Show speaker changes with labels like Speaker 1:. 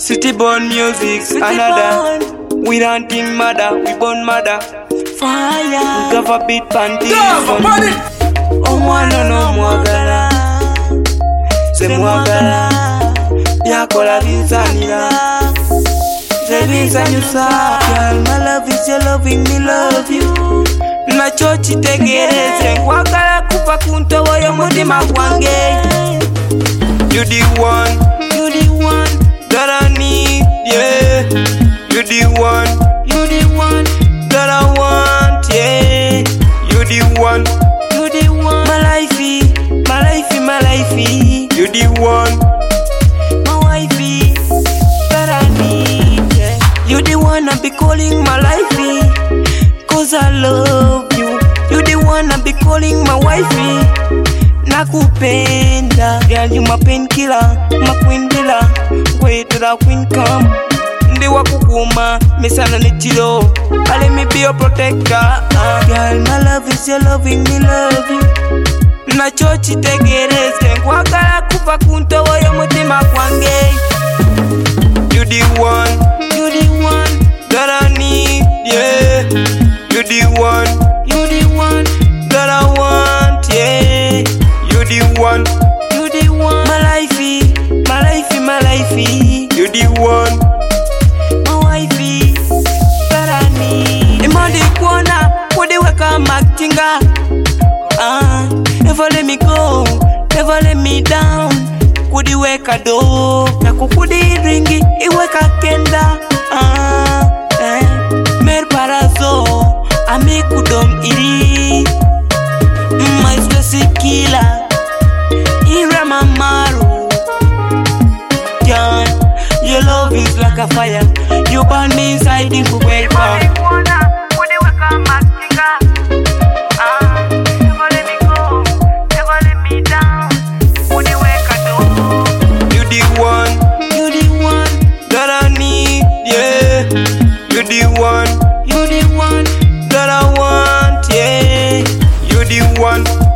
Speaker 1: City born music, City another. Born. We don't think mother, we born mother.
Speaker 2: Fire.
Speaker 1: Cover beat panties.
Speaker 2: Omwana no mwagala.
Speaker 1: Se mwagala. Byakola binsanira. Se binsanyusa.
Speaker 2: Girl, my love is your loving me, love you.
Speaker 1: Nacho kitegereze nkwagala kuva ku ntobo y'omutima gwange. You the one that I need, yeah. You the one that I want, yeah. You the one,
Speaker 2: my lifey, my lifey, my lifey.
Speaker 1: You the one,
Speaker 2: my wifey, that I need, yeah. You the one I be calling my lifey, 'cause I love you. You the one I be calling my wifey. Nakupenda, girl, you my painkiller, my queen billa. Wait till the queen come. Ndi wakukuma, misana ni chilo. Let me be your protector. Girl, my love is your loving me, love you. Nacho kitegereze nkwagala kuva ku ntobo y'omutima gwange.
Speaker 1: You the one that I need, yeah. You the one that I want, yeah. You the one,
Speaker 2: my lifey, my lifey, my lifey.
Speaker 1: You the one,
Speaker 2: my wifey, that I need. Imandi kuona, kudiweka makinga. Never let me go, never let me down. Kudiweka do, na kukudi ringi, iweka kenda. Mer parazo, ami kudom iri. My stressy killer, ira mamaru. John, your love is like a fire. You burn me inside the welcome.
Speaker 1: You the one that I want, yeah. You the one